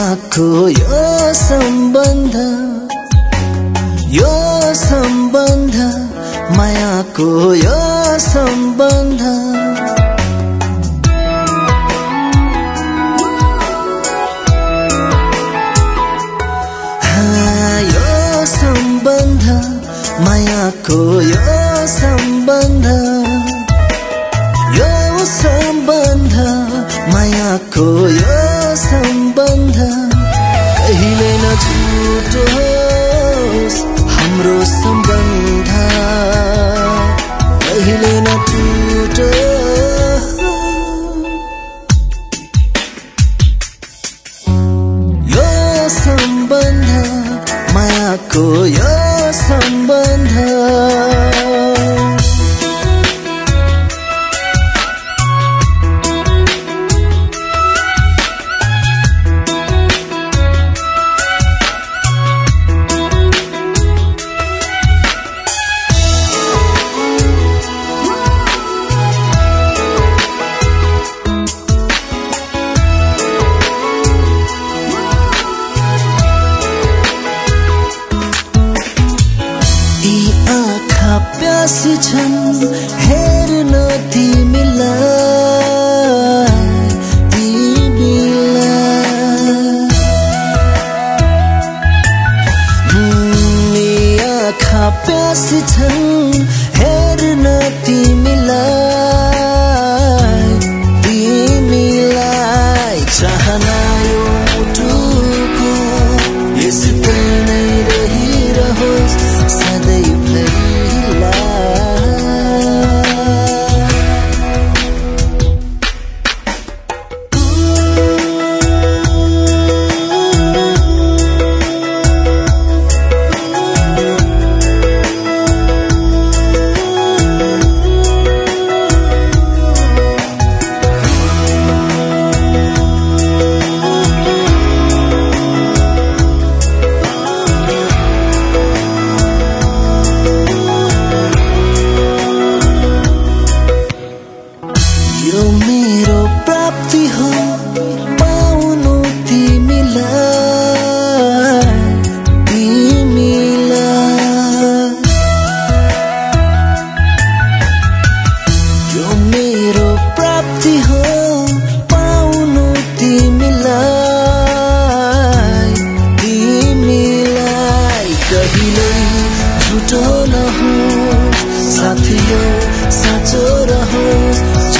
मायाको यो सम्बन्ध मायाको यो सम्बन्ध मायाको यो सम्बन्ध मायाको यो सम्बन्ध कहिले नछुटोस् हाम्रो सम्बन्ध कहिले नछुटोस् यो सम्बन्ध मायाको यो सम्बन्ध प्यासी छन् हेर्न तिमीलाई आँखा प्यासी छन् हेर्न तिमीलाई चाहना यो मुटुको यस्तै नै रहिरहोस् सधैँभरि यो मेरो प्राप्ति हो पाउनु तिमीलाई यो मेरो प्राप्ति हो पाउनु तिमीलाई कहिल्यै झुटो नहोस् साथीयो साँचो रहोस्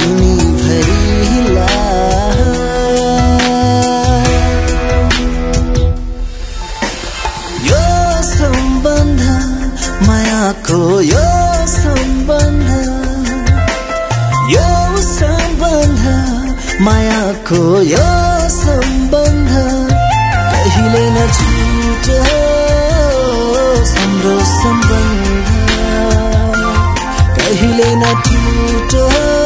मायाको यो सम्बन्ध मायाको यो सम्बन्ध कहिले नछुटोस् हाम्रो सम्बन्ध कहिले नछुटोस्